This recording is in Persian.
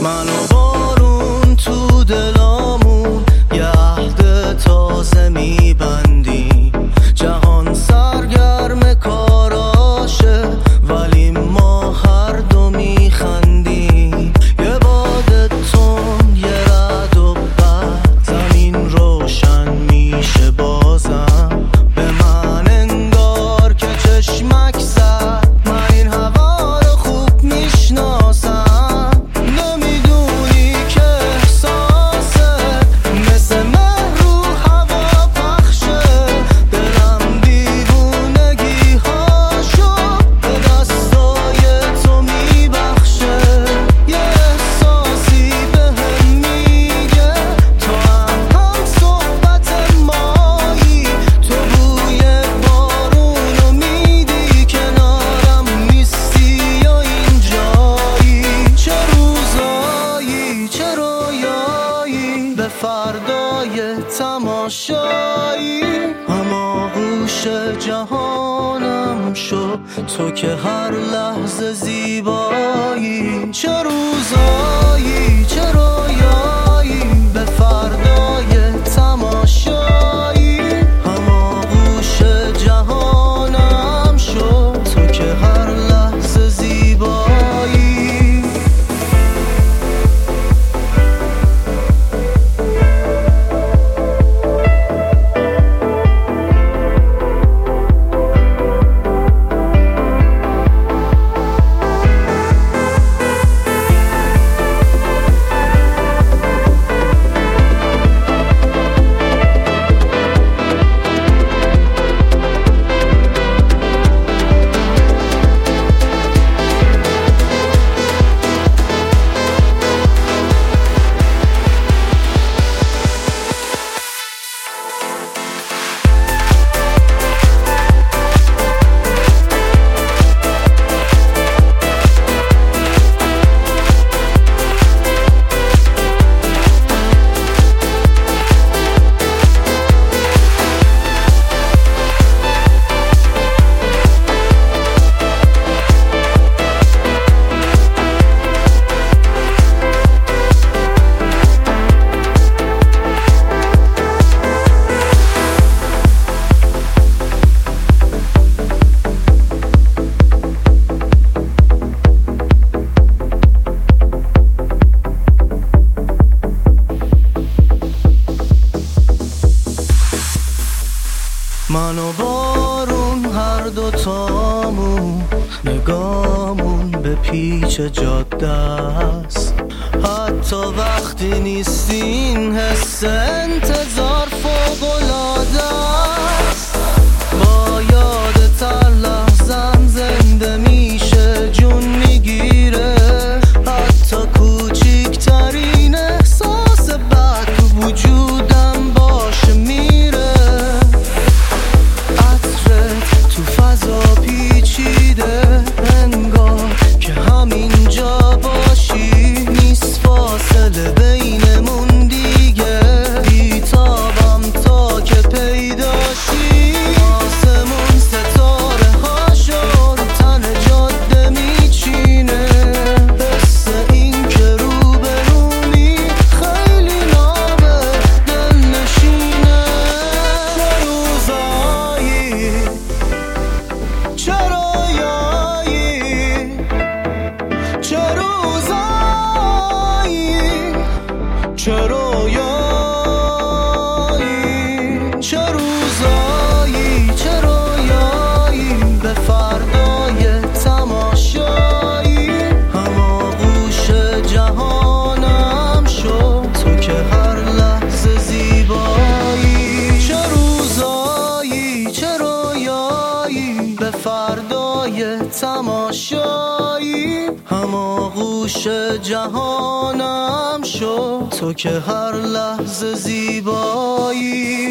من و بارون تو دلامون یه عهد تازه میبندیم. جهان سرگرم کاراشه ولی ما هر دو میخندیم. یه باد تند یه رعد و برق زمین روشن میشه بازم. به من انگار که چشمک زد، من این هوا رو خوب میشناسم. نمیدونی که احساسه مثل مهر رو هوا پخشه. دلم دیوونگی هاشو به دستای تو میبخشه. یه احساسی بهم میگه تو هم صحبت مایی. تو بوی بارونو میدی کنارم نیستی یا اینجایی. چه روزایی چه رویایی به فردای تماشایی. اما گوش جهانم شو تو که هر لحظه زیبایی. چه روزایی چه رویایی به فردای تماشایی. اما گوش جهانم شو تو که هر لحظه زیبایی. من و بارون هر دوتامون نگامون به پیچ جاده است. حتی وقتی نیستین حس انتظار فوق‌العاده است. با یادت هر لحظم زنده میشه جون میگیره. حتی کوچیکترین احساس بد تو وجودم باشه میره. تو فضا پیچیده انگار که همینجا باشی. نیست فاصله بینمون دیگه. بیتابم تا که پیداشی. آسمون ستاره هاشو رو تن جاده میچینه. حس این که روبرومی خیلی نابه دل نشینه. چه روزایی چه رویایی چه روزایی چه رویایی چه روزایی چه رویایی به فردای تماشایی. اما گوش جهانم شو تو که هر لحظه زیبایی. چه روزایی چه رویایی به فردای تماشایی. اما گوش جهانم شو تو که هر لحظه زیبایی.